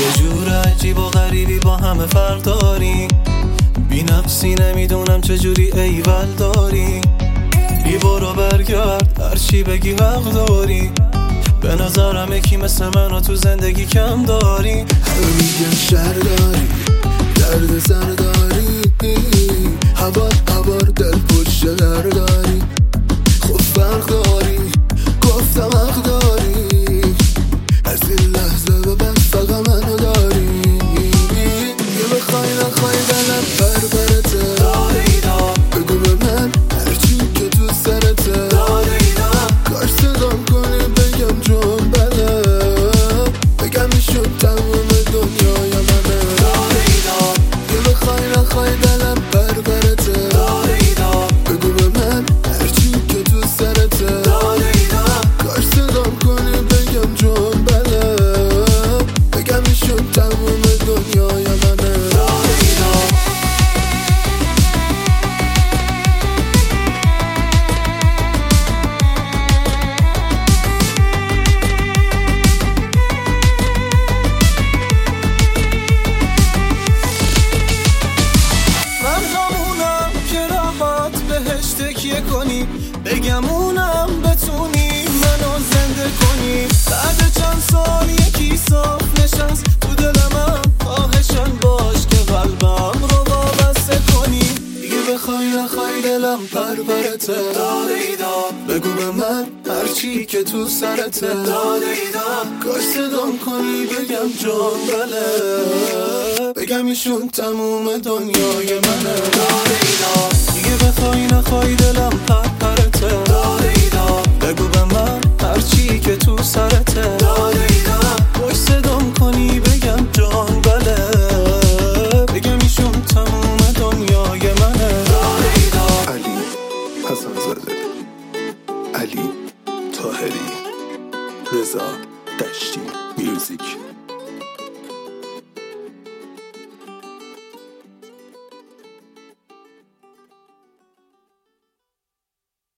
یه جور عجیب و غریبی با همه فرق داری، بی نفسی نمیدونم چجوری ایول داری. بی برو برگرد هرچی بگی حق داری، به نظرم یکی مثل منو تو زندگی کم داری. همه میگن شر داری، درد سر داری، هوار دل پشت در داری. خب فرق داری، گفتم حق داری، از این لحظه به بعد فقط منو داری. یه بخوای نخوای دلم برته، بگو به من هرچی که تو سرته. کاش صدام کنی بگم جون بله، بگم میشون تموم دنیای منه. یه بخوای نخوای دلم برته، بگو به من هرچی که تو سرته. کاش صدام کنی بگم جون بله، بگم میشون تموم دنیای منه. کنی بگم اونم بتونی منو زنده کنی. بعد چند سال یکی صاف نشست تو دل من، خواهشن باش که قلبم رو وابسته کنی. دیگه بخوای نخوای دلم برته، بگو به من هرچی که تو سرته. کاش صدام کنی بگم جان بله، بگم ایشون تموم دنیای منه. دیگه بخوای نخوای دلم پرته، بگو به من هرچی که تو سرته. کاش صدام کنی بگم جان بله، بگم ایشون تموم دنیای منه. علی حسن زاده، علی طاهری، رضا دشتی میوزیک.